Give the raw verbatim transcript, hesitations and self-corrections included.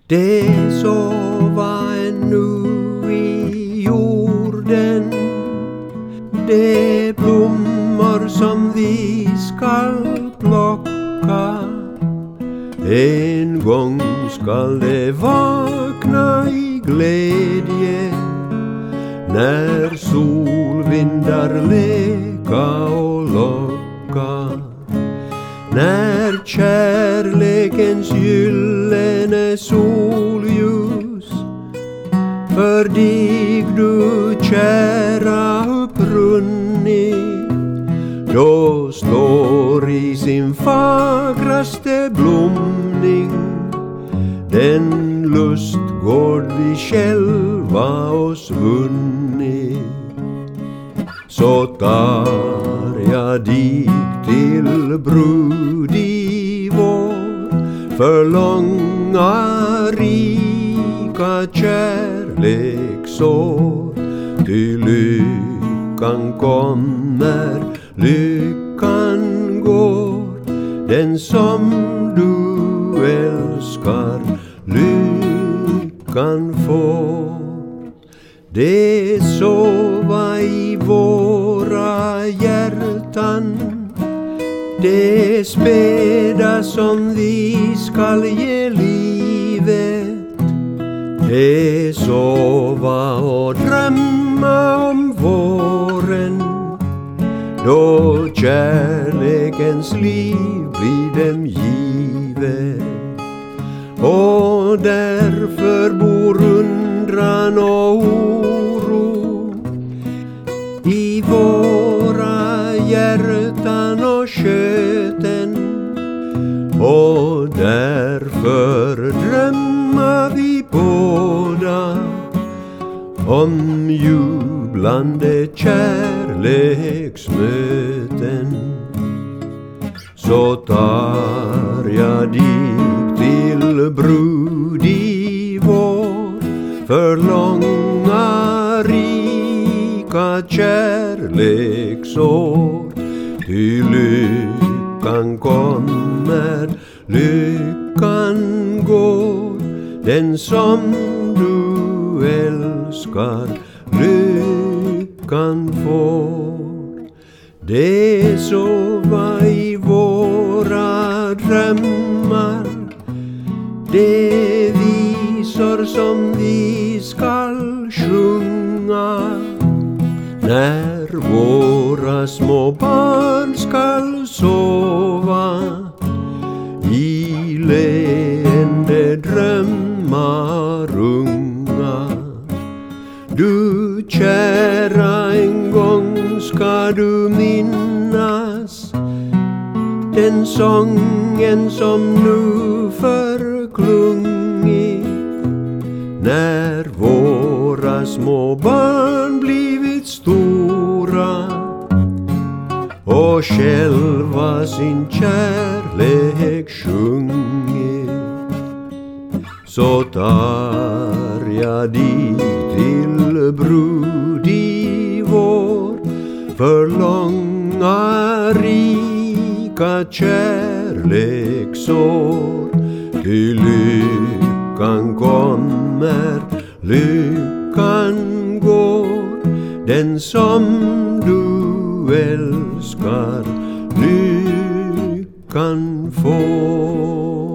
Det sova ännu i jorden, det blommor som vi skall plocka. En gång skall det vakna i glädje, när solvindar leka och locka. När kärlekens gyllene solljus för dig du kära upprunnit, då slår i sin fagraste blomning den lustgård vi själva oss vunnit. Så tar jag dig till brud i vår, för långa rika kärleksår. Ty lyckan kommer, lyckan går, den som du älskar lyckan får. Det sova i våra hjärtan, det späda som vi skall ge livet. Det sova och drömma om våren, då kärlekens liv blir dem givet. Och därför bor undran och oro i våra hjärtan och sköten. Och därför drömmer vi båda om jublande kärleksmöten. Så tar jag dig till brud i vår, för långa rika kärleksår. Ty lyckan kommer, lyckan går, den som du älskar lyckan får. Det sova i våra drömmar, det visor som vi skall sjunga. När våra små barn skall sova, i leende drömmar unga. Du kära, en gång ska du minnas den sången som nu förklungit. När våra små barn blivit stora och själva sin kärlek sjungit, så tar jag dig till brud i vår, för långa rika kärleksår. Ty lyckan kommer, lyckan går, den som du älskar lyckan får.